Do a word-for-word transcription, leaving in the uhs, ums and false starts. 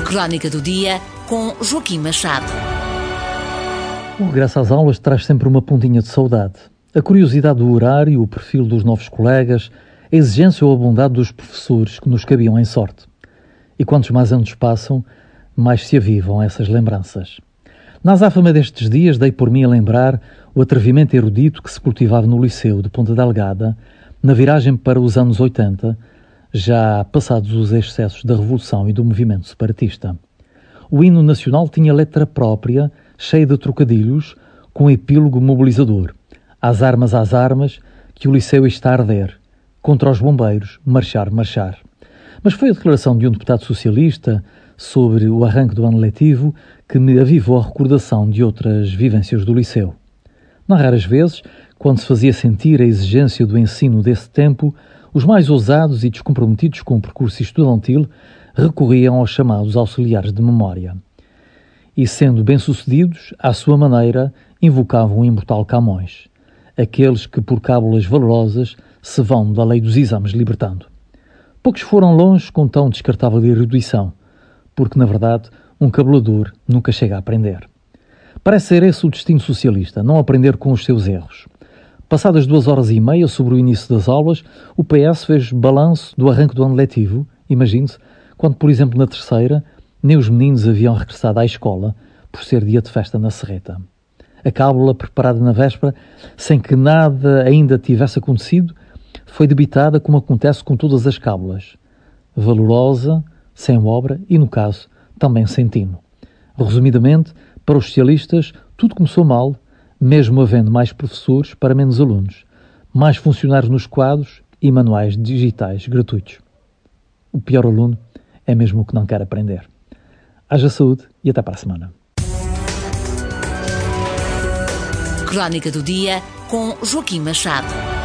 Crónica do Dia, com Joaquim Machado. O regresso às aulas traz sempre uma pontinha de saudade. A curiosidade do horário, o perfil dos novos colegas, a exigência ou a bondade dos professores que nos cabiam em sorte. E quantos mais anos passam, mais se avivam essas lembranças. Na azáfama destes dias, dei por mim a lembrar o atrevimento erudito que se cultivava no Liceu de Ponta Delgada, na viragem para os anos oitenta, já passados os excessos da Revolução e do movimento separatista. O hino nacional tinha letra própria, cheia de trocadilhos, com epílogo mobilizador. Às armas, às armas, que o Liceu está a arder. Contra os bombeiros, marchar, marchar. Mas foi a declaração de um deputado socialista sobre o arranque do ano letivo que me avivou a recordação de outras vivências do Liceu. Não raras vezes, quando se fazia sentir a exigência do ensino desse tempo, os mais ousados e descomprometidos com o percurso estudantil recorriam aos chamados auxiliares de memória. E, sendo bem-sucedidos, à sua maneira, invocavam o imortal Camões, aqueles que, por cábulas valorosas, se vão da lei dos exames libertando. Poucos foram longe com tão descartável erudição, porque, na verdade, um cabelador nunca chega a aprender. Parece ser esse o destino socialista, não aprender com os seus erros. Passadas duas horas e meia sobre o início das aulas, o P S fez balanço do arranque do ano letivo, imagine-se, quando, por exemplo, na terceira, nem os meninos haviam regressado à escola por ser dia de festa na Serreta. A cábula, preparada na véspera, sem que nada ainda tivesse acontecido, foi debitada como acontece com todas as cábulas. Valorosa, sem obra e, no caso, também sem tino. Resumidamente, para os socialistas, tudo começou mal, mesmo havendo mais professores para menos alunos, mais funcionários nos quadros e manuais digitais gratuitos. O pior aluno é mesmo o que não quer aprender. Haja saúde e até para a semana. Crónica do Dia, com Joaquim Machado.